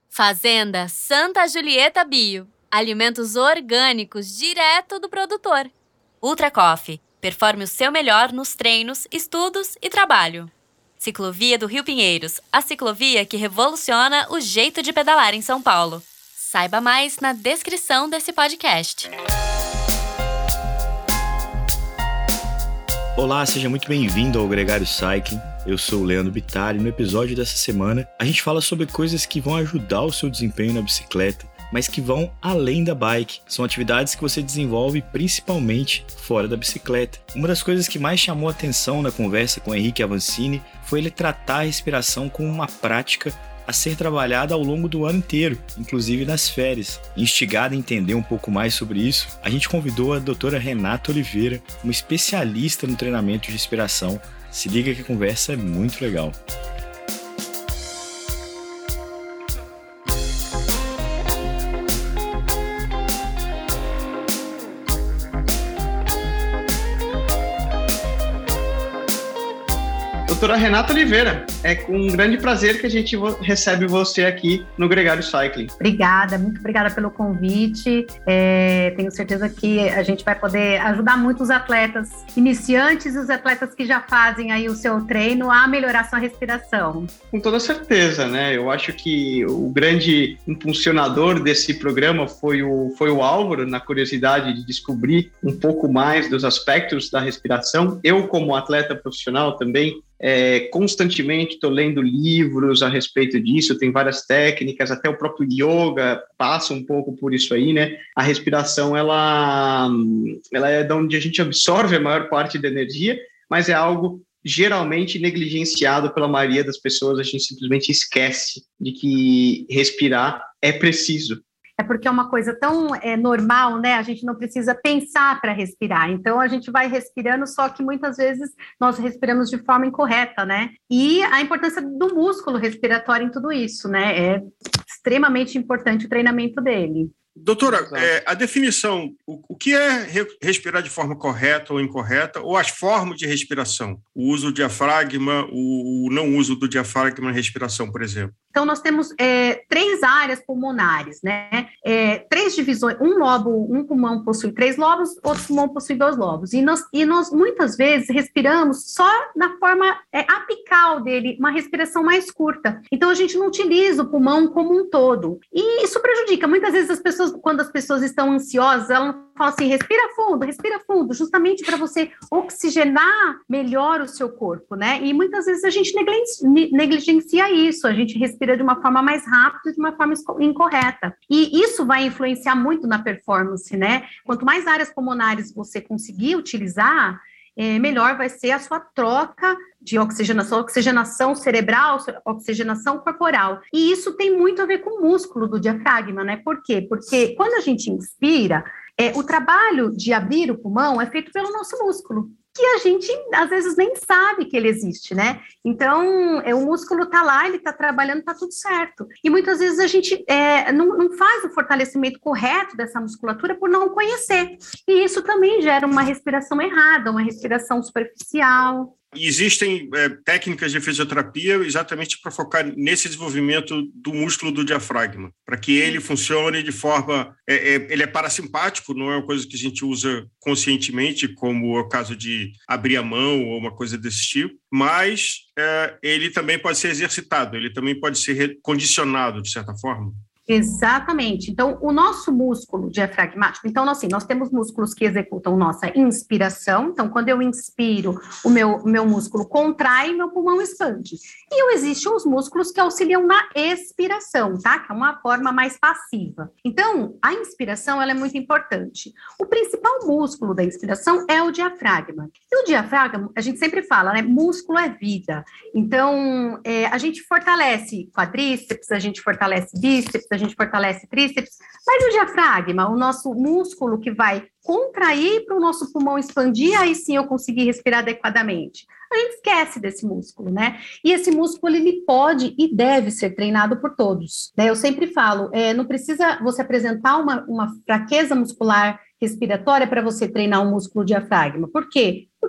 Fazenda Santa Julieta Bio. Alimentos orgânicos direto do produtor. Ultra Coffee. Performe o seu melhor nos treinos, estudos e trabalho. Ciclovia do Rio Pinheiros. A ciclovia que revoluciona o jeito de pedalar em São Paulo. Saiba mais na descrição desse podcast. Olá, seja muito bem-vindo ao Gregário Cycling. Eu sou o Leandro Bittar e no episódio dessa semana a gente fala sobre coisas que vão ajudar o seu desempenho na bicicleta, mas que vão além da bike. São atividades que você desenvolve principalmente fora da bicicleta. Uma das coisas que mais chamou a atenção na conversa com o Henrique Avancini foi ele tratar a respiração como uma prática a ser trabalhada ao longo do ano inteiro, inclusive nas férias. Instigado a entender um pouco mais sobre isso, a gente convidou a doutora Renata Oliveira, uma especialista no treinamento de respiração. Se liga que a conversa é muito legal. Doutora Renata Oliveira, é com um grande prazer que a gente recebe você aqui no Gregário Cycling. Obrigada, muito obrigada pelo convite. Tenho certeza que a gente vai poder ajudar muito os atletas iniciantes e os atletas que já fazem aí o seu treino a melhorar sua respiração. Com toda certeza, né? Eu acho que o grande impulsionador desse programa foi o Álvaro, na curiosidade de descobrir um pouco mais dos aspectos da respiração. Eu, como atleta profissional também, constantemente estou lendo livros a respeito disso, tem várias técnicas, até o próprio yoga passa um pouco por isso aí, né? A respiração, ela é de onde a gente absorve a maior parte da energia, mas é algo geralmente negligenciado pela maioria das pessoas. A gente simplesmente esquece de que respirar é preciso. É porque é uma coisa tão normal, né? A gente não precisa pensar para respirar. Então, a gente vai respirando, só que muitas vezes nós respiramos de forma incorreta, né? E a importância do músculo respiratório em tudo isso, né? É extremamente importante o treinamento dele. Doutora, a definição, o que é respirar de forma correta ou incorreta, ou as formas de respiração? O uso do diafragma, o não uso do diafragma na respiração, por exemplo. Então, nós temos 3 áreas pulmonares, né? 3 divisões, um pulmão possui 3 lobos, outro pulmão possui 2 lobos. E nós muitas vezes respiramos só na forma apical dele, uma respiração mais curta. Então, a gente não utiliza o pulmão como um todo. E isso prejudica. Muitas vezes quando as pessoas estão ansiosas, elas falam assim, respira fundo, justamente para você oxigenar melhor o seu corpo, né? E muitas vezes a gente negligencia isso, a gente respira de uma forma mais rápida, de uma forma incorreta. E isso vai influenciar muito na performance, né? Quanto mais áreas pulmonares você conseguir utilizar, melhor vai ser a sua troca de oxigenação cerebral, oxigenação corporal. E isso tem muito a ver com o músculo do diafragma, né? Por quê? Porque quando a gente inspira, o trabalho de abrir o pulmão é feito pelo nosso músculo, que a gente, às vezes, nem sabe que ele existe, né? Então, o músculo está lá, ele está trabalhando, está tudo certo. E muitas vezes a gente não faz o fortalecimento correto dessa musculatura por não conhecer. E isso também gera uma respiração errada, uma respiração superficial. Existem técnicas de fisioterapia exatamente para focar nesse desenvolvimento do músculo do diafragma, para que ele funcione de forma... ele é parasimpático, não é uma coisa que a gente usa conscientemente, como é o caso de abrir a mão ou uma coisa desse tipo, mas ele também pode ser exercitado, ele também pode ser condicionado, de certa forma. Exatamente. Então, o nosso músculo diafragmático, então, assim, nós temos músculos que executam nossa inspiração. Então, quando eu inspiro, o meu músculo contrai e meu pulmão expande. E existem os músculos que auxiliam na expiração, tá? Que é uma forma mais passiva. Então, a inspiração, ela é muito importante. O principal músculo da inspiração é o diafragma. E o diafragma, a gente sempre fala, né? Músculo é vida. Então, a gente fortalece quadríceps, a gente fortalece bíceps, a gente fortalece tríceps, mas o diafragma, o nosso músculo que vai contrair para o nosso pulmão expandir, aí sim eu conseguir respirar adequadamente. A gente esquece desse músculo, né? E esse músculo, ele pode e deve ser treinado por todos, né? Eu sempre falo, não precisa você apresentar uma fraqueza muscular respiratória para você treinar o músculo diafragma. Por quê? Porque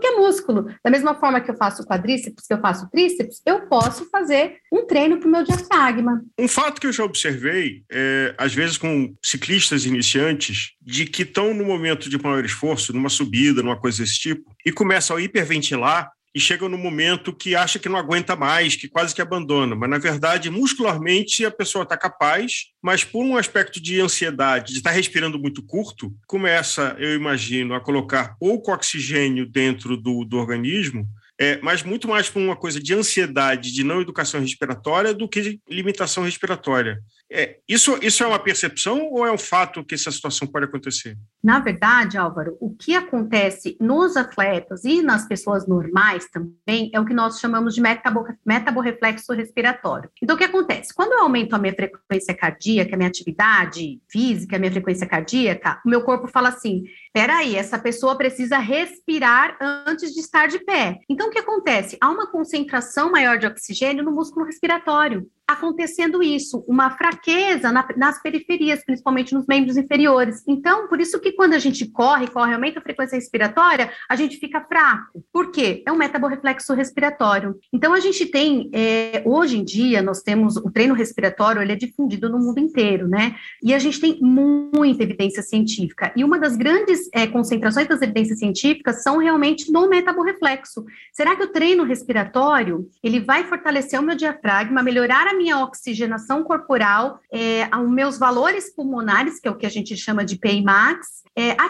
porque é músculo. Da mesma forma que eu faço quadríceps, que eu faço tríceps, eu posso fazer um treino para o meu diafragma. Um fato que eu já observei, às vezes com ciclistas iniciantes, de que estão no momento de maior esforço, numa subida, numa coisa desse tipo, e começam a hiperventilar, e chegam no momento que acha que não aguenta mais, que quase que abandona. Mas, na verdade, muscularmente, a pessoa está capaz, mas por um aspecto de ansiedade, de estar respirando muito curto, começa, eu imagino, a colocar pouco oxigênio dentro do organismo, mas muito mais por uma coisa de ansiedade, de não educação respiratória, do que de limitação respiratória. Isso é uma percepção ou é um fato que essa situação pode acontecer? Na verdade, Álvaro, o que acontece nos atletas e nas pessoas normais também é o que nós chamamos de metaborreflexo respiratório. Então, o que acontece? Quando eu aumento a minha frequência cardíaca, a minha atividade física, a minha frequência cardíaca, o meu corpo fala assim, peraí, essa pessoa precisa respirar antes de estar de pé. Então, o que acontece? Há uma concentração maior de oxigênio no músculo respiratório. Acontecendo isso, uma fraqueza nas periferias, principalmente nos membros inferiores. Então, por isso que quando a gente corre, aumenta a frequência respiratória, a gente fica fraco. Por quê? É um metaborreflexo respiratório. Então, a gente tem, hoje em dia, nós temos o treino respiratório, ele é difundido no mundo inteiro, né? E a gente tem muita evidência científica. E uma das grandes concentrações das evidências científicas são realmente no metaborreflexo. Será que o treino respiratório, ele vai fortalecer o meu diafragma, melhorar a minha oxigenação corporal, os meus valores pulmonares, que é o que a gente chama de PI max,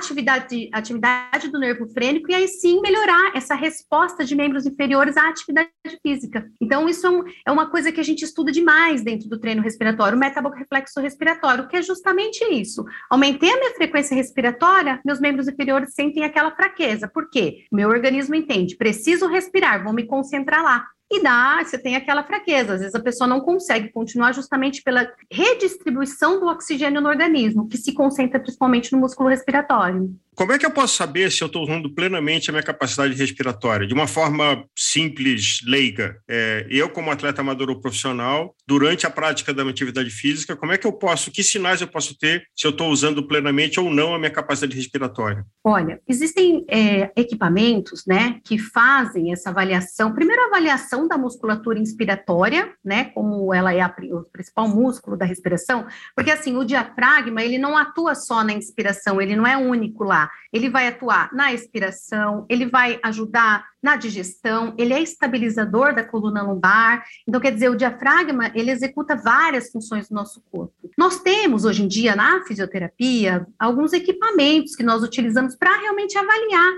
atividade do nervo frênico, e aí sim melhorar essa resposta de membros inferiores à atividade física. Então, isso é uma coisa que a gente estuda demais dentro do treino respiratório, o metaborreflexo respiratório, que é justamente isso. Aumentei a minha frequência respiratória, meus membros inferiores sentem aquela fraqueza. Por quê? Meu organismo entende, preciso respirar, vou me concentrar lá. E você tem aquela fraqueza, às vezes a pessoa não consegue continuar justamente pela redistribuição do oxigênio no organismo, que se concentra principalmente no músculo respiratório. Como é que eu posso saber se eu estou usando plenamente a minha capacidade respiratória? De uma forma simples, leiga. Eu, como atleta amador ou profissional, durante a prática da minha atividade física, que sinais eu posso ter se eu estou usando plenamente ou não a minha capacidade respiratória? Olha, existem equipamentos, né, que fazem essa avaliação. Primeiro, a avaliação da musculatura inspiratória, né, como ela é o principal músculo da respiração, porque assim, o diafragma, ele não atua só na inspiração, ele não é único lá. Ele vai atuar na expiração, ele vai ajudar na digestão, ele é estabilizador da coluna lombar. Então, quer dizer, o diafragma, ele executa várias funções do nosso corpo. Nós temos, hoje em dia, na fisioterapia, alguns equipamentos que nós utilizamos para realmente avaliar.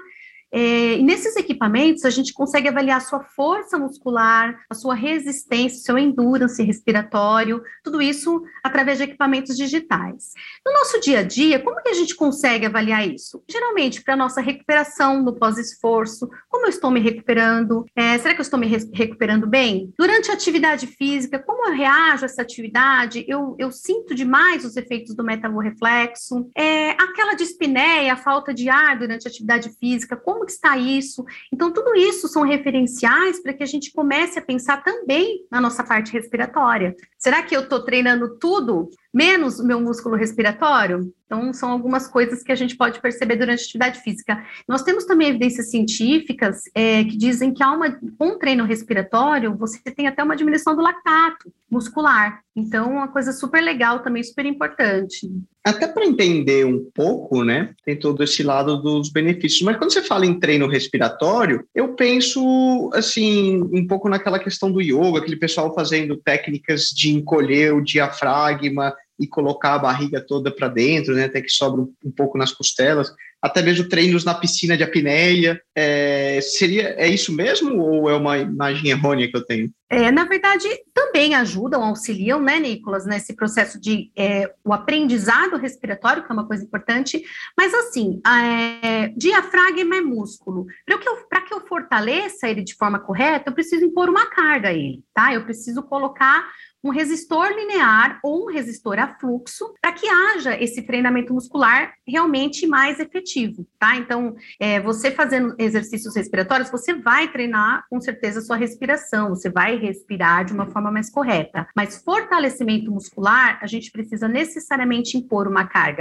E nesses equipamentos, a gente consegue avaliar a sua força muscular, a sua resistência, o seu endurance respiratório, tudo isso através de equipamentos digitais. No nosso dia a dia, como que a gente consegue avaliar isso? Geralmente, para a nossa recuperação no pós-esforço, como eu estou me recuperando? Será que eu estou me recuperando bem? Durante a atividade física, como eu reajo a essa atividade? Eu sinto demais os efeitos do metaborreflexo? Aquela dispneia, a falta de ar durante a atividade física, como que está isso? Então, tudo isso são referenciais para que a gente comece a pensar também na nossa parte respiratória. Será que eu estou treinando tudo, menos o meu músculo respiratório? Então, são algumas coisas que a gente pode perceber durante a atividade física. Nós temos também evidências científicas que dizem que com um treino respiratório, você tem até uma diminuição do lactato muscular. Então, uma coisa super legal também, super importante. Até para entender um pouco, né, tem todo esse lado dos benefícios. Mas quando você fala em treino respiratório, eu penso, assim, um pouco naquela questão do yoga, aquele pessoal fazendo técnicas de encolher o diafragma e colocar a barriga toda para dentro, né, até que sobra um pouco nas costelas, até mesmo treinos na piscina de apneia. É isso mesmo ou é uma imagem errônea que eu tenho? Na verdade, também ajudam, auxiliam, né, Nicolas, nesse processo de o aprendizado respiratório, que é uma coisa importante, mas assim, diafragma é músculo. Para que eu fortaleça ele de forma correta, eu preciso impor uma carga a ele, tá? Eu preciso colocar um resistor linear ou um resistor a fluxo para que haja esse treinamento muscular realmente mais efetivo, tá? Então, você fazendo exercícios respiratórios, você vai treinar com certeza a sua respiração, você vai respirar de uma forma mais correta, mas fortalecimento muscular, a gente precisa necessariamente impor uma carga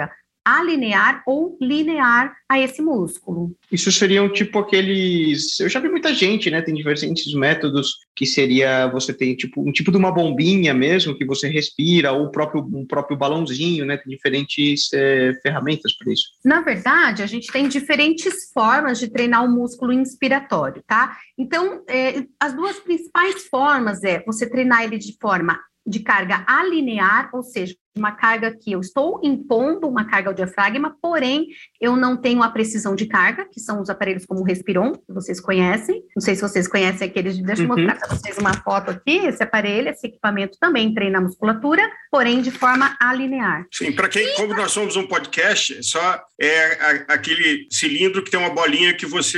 alinear ou linear a esse músculo. Isso seriam tipo aqueles... Eu já vi muita gente, né? Tem diferentes métodos que seria... Você tem tipo um tipo de uma bombinha mesmo, que você respira, ou um próprio balãozinho, né? Tem diferentes ferramentas para isso. Na verdade, a gente tem diferentes formas de treinar o músculo inspiratório, tá? Então, as duas principais formas é você treinar ele de forma de carga alinear, ou seja, uma carga que eu estou impondo uma carga ao diafragma, porém eu não tenho a precisão de carga, que são os aparelhos como o Respiron, que vocês conhecem. Não sei se vocês conhecem aqueles, deixa eu mostrar para vocês uma foto aqui. Esse aparelho, esse equipamento também treina a musculatura, porém de forma alinear. Sim, para quem, como nós somos um podcast, só é aquele cilindro que tem uma bolinha que você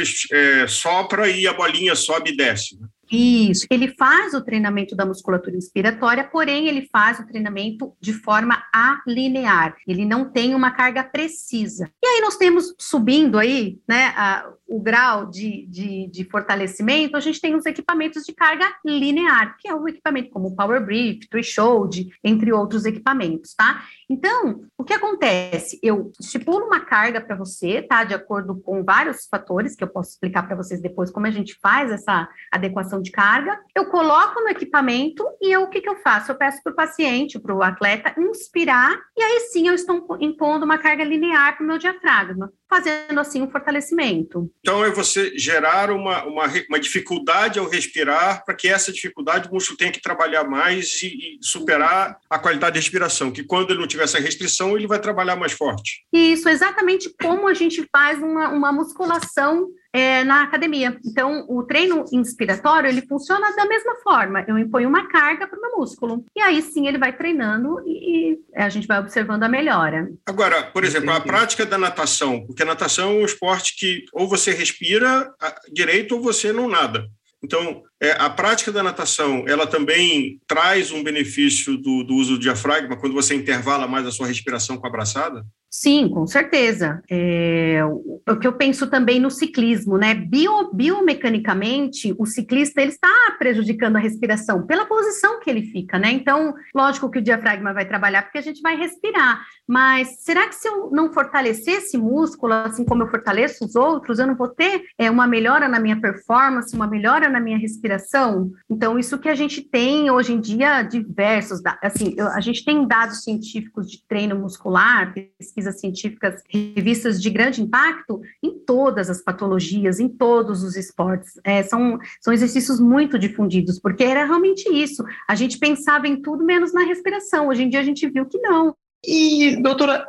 sopra e a bolinha sobe e desce, né? Isso, ele faz o treinamento da musculatura inspiratória, porém ele faz o treinamento de forma alinear, ele não tem uma carga precisa. E aí nós temos, subindo aí, né, o grau de fortalecimento, a gente tem os equipamentos de carga linear, que é o equipamento como o Power Brief, Threshold, entre outros equipamentos, tá? Então, o que acontece? Eu estipulo uma carga para você, tá? De acordo com vários fatores, que eu posso explicar para vocês depois como a gente faz essa adequação de carga. Eu coloco no equipamento e o que eu faço? Eu peço para o paciente, para o atleta, inspirar, e aí sim eu estou impondo uma carga linear para o meu diafragma, fazendo assim um fortalecimento. Então é você gerar uma dificuldade ao respirar, para que essa dificuldade o músculo tenha que trabalhar mais e superar a qualidade da respiração, que quando ele não tiver essa restrição, ele vai trabalhar mais forte. Isso, exatamente como a gente faz uma musculação na academia. Então, o treino inspiratório, ele funciona da mesma forma. Eu imponho uma carga para o meu músculo. E aí, sim, ele vai treinando e a gente vai observando a melhora. Agora, por exemplo, a prática da natação, porque a natação é um esporte que ou você respira direito ou você não nada. Então, a prática da natação, ela também traz um benefício do uso do diafragma quando você intervala mais a sua respiração com a braçada? Sim, com certeza. O que eu penso também no ciclismo, né? Biomecanicamente, o ciclista ele está prejudicando a respiração pela posição que ele fica, né? Então, lógico que o diafragma vai trabalhar porque a gente vai respirar, mas será que se eu não fortalecer esse músculo, assim como eu fortaleço os outros, eu não vou ter uma melhora na minha performance, uma melhora na minha respiração? Então, isso que a gente tem hoje em dia, diversos, assim, a gente tem dados científicos de treino muscular, pesquisas científicas, revistas de grande impacto em todas as patologias, em todos os esportes. São exercícios muito difundidos, porque era realmente isso. A gente pensava em tudo menos na respiração. Hoje em dia a gente viu que não. E, doutora,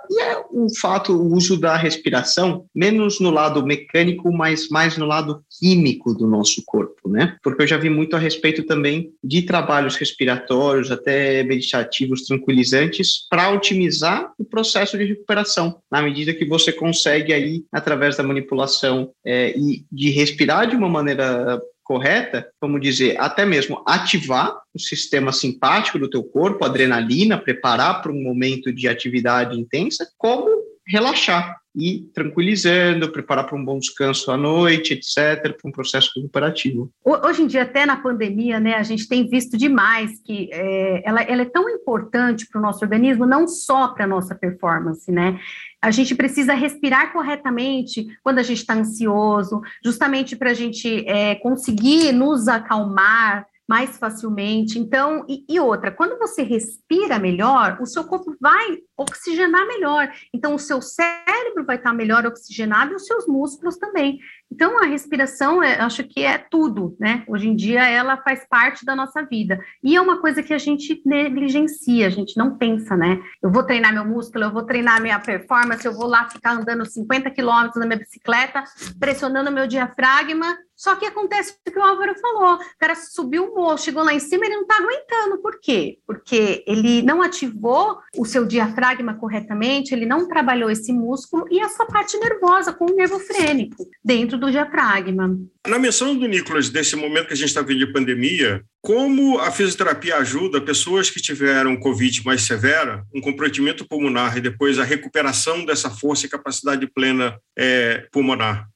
o uso da respiração, menos no lado mecânico, mas mais no lado químico do nosso corpo, né? Porque eu já vi muito a respeito também de trabalhos respiratórios, até meditativos, tranquilizantes, para otimizar o processo de recuperação, na medida que você consegue aí, através da manipulação e de respirar de uma maneira correta, vamos dizer, até mesmo ativar o sistema simpático do teu corpo, adrenalina, preparar para um momento de atividade intensa, como relaxar e tranquilizando, preparar para um bom descanso à noite, etc., para um processo recuperativo. Hoje em dia, até na pandemia, né, a gente tem visto demais que ela é tão importante para o nosso organismo, não só para a nossa performance, né? A gente precisa respirar corretamente quando a gente está ansioso, justamente para a gente conseguir nos acalmar mais facilmente. Então, e outra, quando você respira melhor, o seu corpo vai oxigenar melhor. Então, o seu cérebro vai estar melhor oxigenado e os seus músculos também. Então, a respiração, acho que é tudo, né? Hoje em dia, ela faz parte da nossa vida. E é uma coisa que a gente negligencia, a gente não pensa, né? Eu vou treinar meu músculo, eu vou treinar minha performance, eu vou lá ficar andando 50 quilômetros na minha bicicleta, pressionando o meu diafragma. Só que acontece o que o Álvaro falou, o cara subiu o morro, chegou lá em cima, ele não está aguentando. Por quê? Porque ele não ativou o seu diafragma corretamente, ele não trabalhou esse músculo e a sua parte nervosa com o nervo frênico dentro do diafragma. Na menção do Nicolas, desse momento que a gente está vendo de pandemia, como a fisioterapia ajuda pessoas que tiveram Covid mais severa, um comprometimento pulmonar e depois a recuperação dessa força e capacidade plena pulmonar?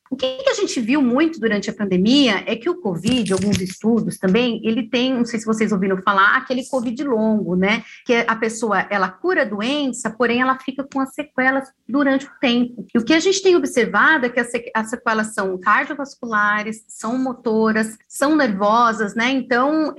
O que a gente viu muito durante a pandemia é que o COVID, alguns estudos também, ele tem, não sei se vocês ouviram falar, aquele COVID longo, né? Que a pessoa, ela cura a doença, porém ela fica com as sequelas durante o tempo. E o que a gente tem observado é que as sequelas são cardiovasculares, são motoras, são nervosas, né? Então,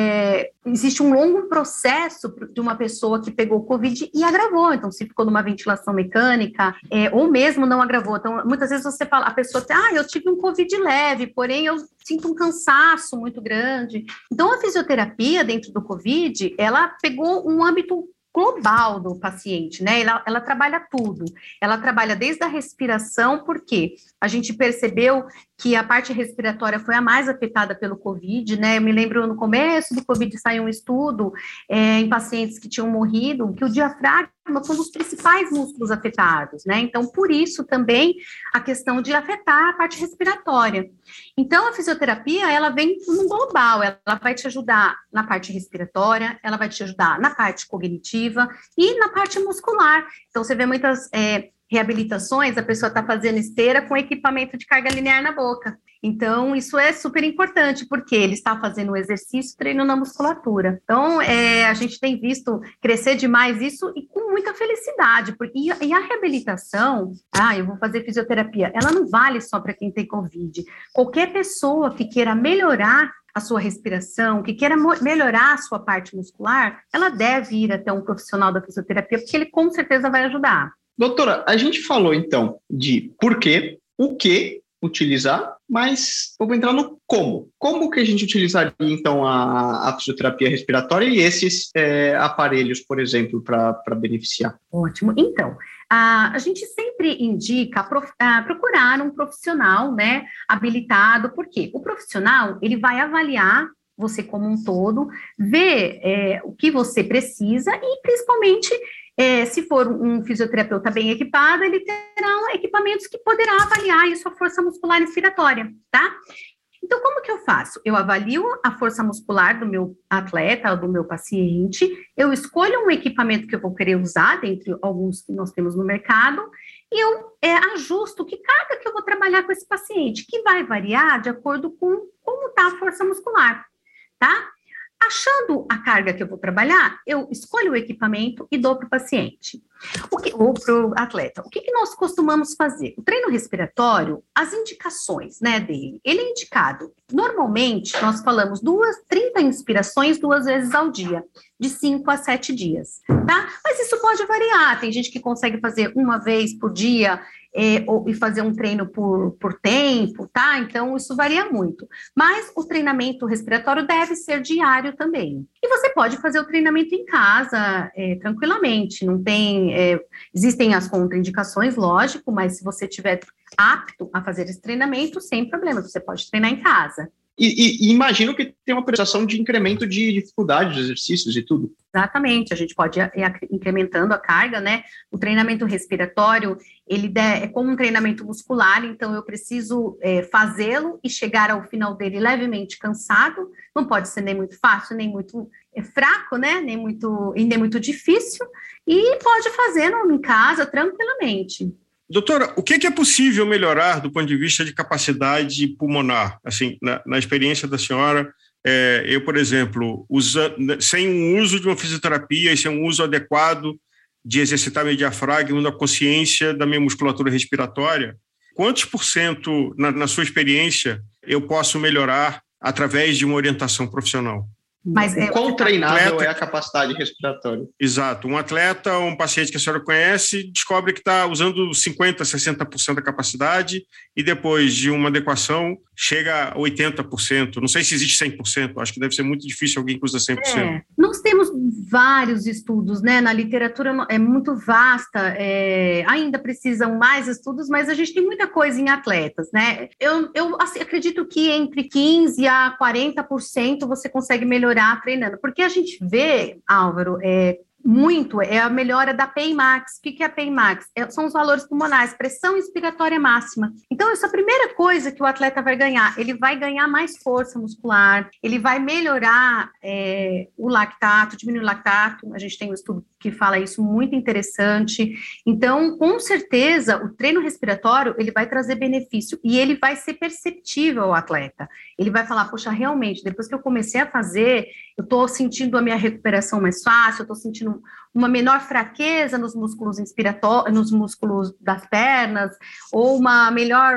existe um longo processo de uma pessoa que pegou COVID e agravou. Então, se ficou numa ventilação mecânica, ou mesmo não agravou. Então, muitas vezes você fala, a pessoa tem, eu tive um COVID leve, porém eu sinto um cansaço muito grande. Então, a fisioterapia dentro do COVID, ela pegou um âmbito global do paciente, né? Ela trabalha tudo. Ela trabalha desde a respiração, porque a gente percebeu que a parte respiratória foi a mais afetada pelo COVID, né? Eu me lembro no começo do COVID saiu um estudo em pacientes que tinham morrido, que o diafragma foi um dos principais músculos afetados, né? Então, por isso também a questão de afetar a parte respiratória. Então, a fisioterapia, ela vem no global, ela vai te ajudar na parte respiratória, ela vai te ajudar na parte cognitiva e na parte muscular. Então, você vê muitas reabilitações, a pessoa está fazendo esteira com equipamento de carga linear na boca. Então, isso é super importante, porque ele está fazendo o exercício, treinando a musculatura. Então, a gente tem visto crescer demais isso e com muita felicidade. E a reabilitação, eu vou fazer fisioterapia, ela não vale só para quem tem COVID. Qualquer pessoa que queira melhorar a sua respiração, que queira melhorar a sua parte muscular, ela deve ir até um profissional da fisioterapia, porque ele com certeza vai ajudar. Doutora, a gente falou então de por quê, o que utilizar, mas vamos entrar no como. Como que a gente utilizaria então a fisioterapia respiratória e esses aparelhos, por exemplo, para beneficiar? Ótimo. Então, a gente sempre indica procurar um profissional, né, habilitado, porque o profissional, ele vai avaliar você como um todo, ver o que você precisa e, principalmente, se for um fisioterapeuta bem equipado, ele terá equipamentos que poderá avaliar a sua força muscular respiratória, tá? Então, como que eu faço? Eu avalio a força muscular do meu atleta, do meu paciente, eu escolho um equipamento que eu vou querer usar, dentre alguns que nós temos no mercado, e eu ajusto que carga que eu vou trabalhar com esse paciente, que vai variar de acordo com como está a força muscular, tá? Achando a carga que eu vou trabalhar, eu escolho o equipamento e dou para o paciente, ou para o atleta. O que nós costumamos fazer? O treino respiratório, as indicações, né, dele, ele é indicado, normalmente, nós falamos 30 inspirações 2 vezes ao dia, de 5 a 7 dias, tá? Mas isso pode variar, tem gente que consegue fazer uma vez por dia, e fazer um treino por tempo, tá? Então, isso varia muito. Mas o treinamento respiratório deve ser diário também. E você pode fazer o treinamento em casa, tranquilamente. Não tem... existem as contraindicações, lógico, mas se você estiver apto a fazer esse treinamento, sem problema, você pode treinar em casa. E imagino que tem uma prestação de incremento de dificuldade dos exercícios e tudo. Exatamente, a gente pode ir incrementando a carga, né? O treinamento respiratório, ele é como um treinamento muscular, então eu preciso fazê-lo e chegar ao final dele levemente cansado, não pode ser nem muito fácil, nem muito fraco, né? Nem muito difícil, e pode fazê-lo em casa tranquilamente. Doutora, o que é possível melhorar do ponto de vista de capacidade pulmonar? Assim, na experiência da senhora, eu, por exemplo, sem um uso de uma fisioterapia e sem um uso adequado de exercitar meu diafragma, na consciência da minha musculatura respiratória, quantos %, na sua experiência, eu posso melhorar através de uma orientação profissional? Mas quão treinável é a capacidade respiratória? Exato. Um atleta, um paciente que a senhora conhece, descobre que está usando 50%, 60% da capacidade e depois de uma adequação chega a 80%. Não sei se existe 100%. Acho que deve ser muito difícil alguém que usa 100%. Nós temos vários estudos, né? Na literatura é muito vasta. Ainda precisam mais estudos, mas a gente tem muita coisa em atletas, né? Eu acredito que entre 15% a 40% você consegue melhorar treinando, porque a gente vê, Álvaro, muito é a melhora da PEI-Max. O que é a PEI-Max? São os valores pulmonares, pressão inspiratória máxima. Então, essa é a primeira coisa que o atleta vai ganhar. Ele vai ganhar mais força muscular, ele vai melhorar o lactato, diminuir o lactato. A gente tem um estudo que fala isso, muito interessante. Então, com certeza, o treino respiratório, ele vai trazer benefício e ele vai ser perceptível ao atleta. Ele vai falar, poxa, realmente, depois que eu comecei a fazer, eu estou sentindo a minha recuperação mais fácil, eu estou sentindo uma menor fraqueza nos músculos inspiratórios, nos músculos das pernas, ou uma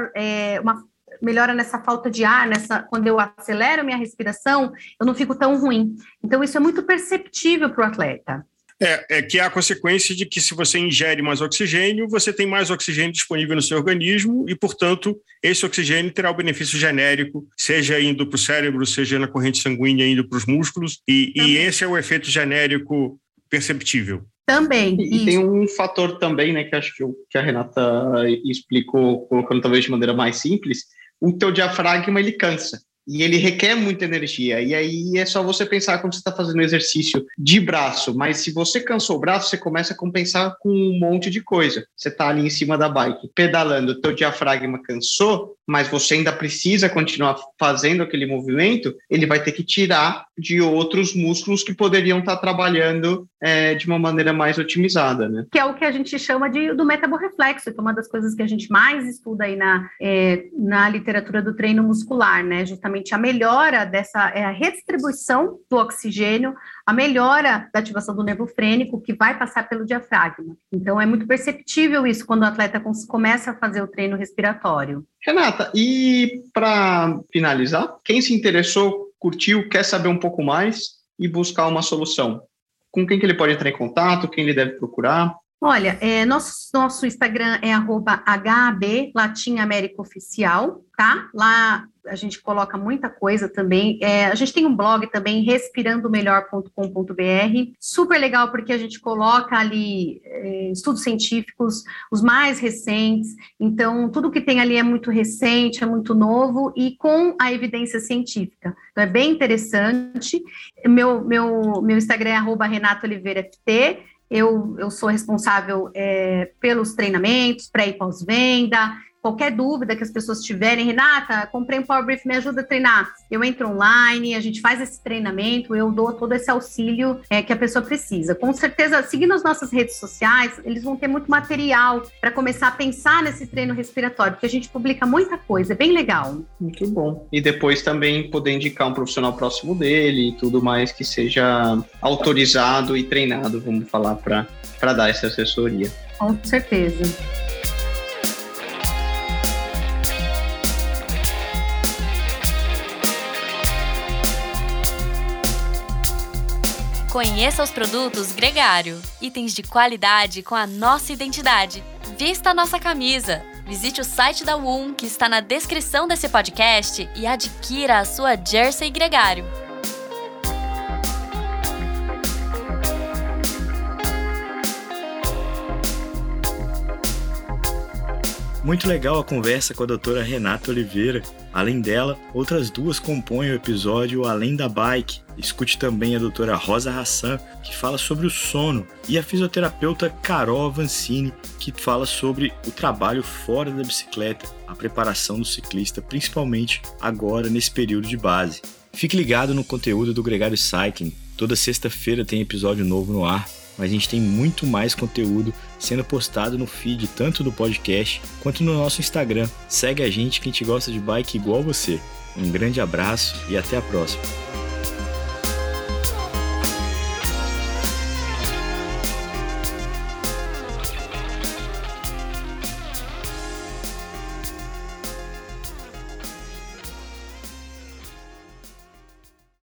melhora nessa falta de ar, quando eu acelero minha respiração, eu não fico tão ruim. Então, isso é muito perceptível para o atleta. Que é a consequência de que se você ingere mais oxigênio, você tem mais oxigênio disponível no seu organismo e, portanto, esse oxigênio terá o benefício genérico, seja indo para o cérebro, seja na corrente sanguínea indo para os músculos, e esse é o efeito genérico perceptível. Também. E tem um fator também, né, que acho que a Renata explicou, colocando talvez de maneira mais simples, o teu diafragma, ele cansa. E ele requer muita energia, e aí é só você pensar quando você está fazendo exercício de braço, mas se você cansou o braço, você começa a compensar com um monte de coisa. Você está ali em cima da bike, pedalando, o teu diafragma cansou, mas você ainda precisa continuar fazendo aquele movimento, ele vai ter que tirar de outros músculos que poderiam estar trabalhando de uma maneira mais otimizada, né? Que é o que a gente chama do metaborreflexo, que é uma das coisas que a gente mais estuda aí na literatura do treino muscular, né? Justamente a melhora a redistribuição do oxigênio, a melhora da ativação do nervo frênico, que vai passar pelo diafragma. Então, é muito perceptível isso quando o atleta começa a fazer o treino respiratório. Renata, e para finalizar, quem se interessou, curtiu, quer saber um pouco mais e buscar uma solução, com quem que ele pode entrar em contato, quem ele deve procurar? Olha, nosso Instagram é @HAB Latim América Oficial, tá? Lá a gente coloca muita coisa também. A gente tem um blog também, respirandomelhor.com.br, super legal porque a gente coloca ali estudos científicos, os mais recentes. Então, tudo que tem ali é muito recente, é muito novo e com a evidência científica. Então, é bem interessante. Meu Instagram é @RenataOliveiraFT. Eu sou responsável pelos treinamentos, pré e pós-venda. Qualquer dúvida que as pessoas tiverem, Renata, comprei um Power Brief, me ajuda a treinar. Eu entro online, a gente faz esse treinamento, eu dou todo esse auxílio que a pessoa precisa. Com certeza, seguindo as nossas redes sociais, eles vão ter muito material para começar a pensar nesse treino respiratório, porque a gente publica muita coisa, é bem legal. Muito bom. E depois também poder indicar um profissional próximo dele e tudo mais que seja autorizado e treinado, vamos falar, para dar essa assessoria. Com certeza. Conheça os produtos Gregário, itens de qualidade com a nossa identidade. Vista a nossa camisa. Visite o site da WUM, que está na descrição desse podcast, e adquira a sua Jersey Gregário. Muito legal a conversa com a doutora Renata Oliveira. Além dela, outras duas compõem o episódio Além da Bike. Escute também a doutora Rosa Hassan, que fala sobre o sono, e a fisioterapeuta Carol Avancini, que fala sobre o trabalho fora da bicicleta, a preparação do ciclista, principalmente agora nesse período de base. Fique ligado no conteúdo do Gregário Cycling. Toda sexta-feira tem episódio novo no ar. Mas a gente tem muito mais conteúdo sendo postado no feed, tanto do podcast quanto no nosso Instagram. Segue a gente que a gente gosta de bike igual você. Um grande abraço e até a próxima.